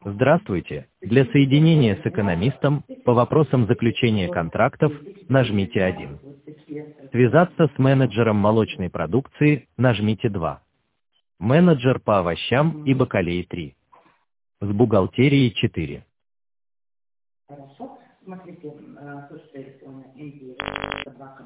Здравствуйте. Для соединения с экономистом по вопросам заключения контрактов нажмите 1. Связаться с менеджером молочной продукции нажмите 2. Менеджер по овощам и бакалее 3. С бухгалтерией 4. Хорошо. Смотрите, то, что электронная империя, собака,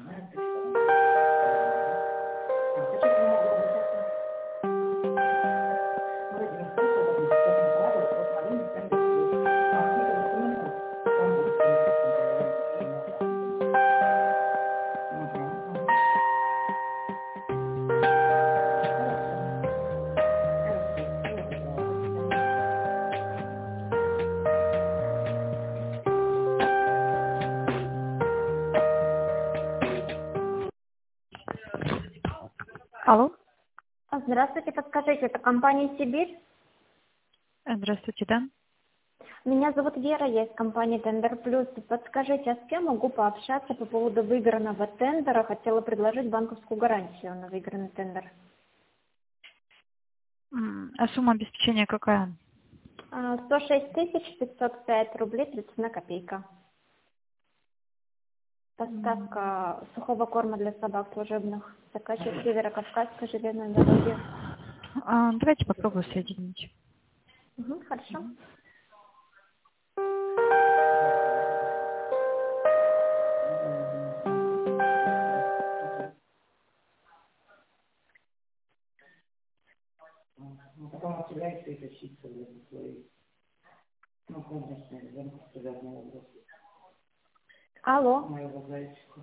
Алло. Здравствуйте, подскажите, это компания «Сибирь»? Здравствуйте, да. Меня зовут Вера, я из компании «Тендер Плюс». Подскажите, а с кем могу пообщаться по поводу выигранного тендера? Хотела предложить банковскую гарантию на выигранный тендер. А сумма обеспечения какая? 106 505 рублей 31 копейка. Поставка сухого корма для собак служебных. Заказчик Северо-Кавказской железной дороги. Давайте попробую соединить. Хорошо. Потом отселяется и тащится в свои, конечно, привязанные вопросы. Алло. Моего зайчика.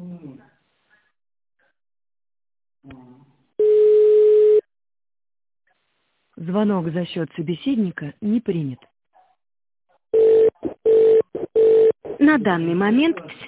Звонок за счет собеседника не принят. На данный момент